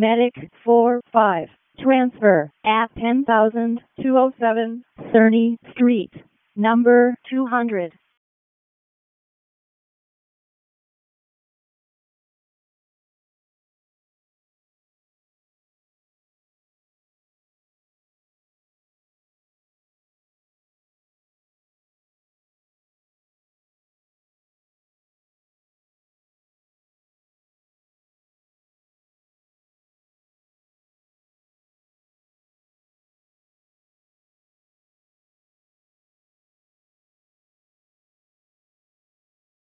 Medic 45. Transfer at 10,207 Cerny Street, number 200.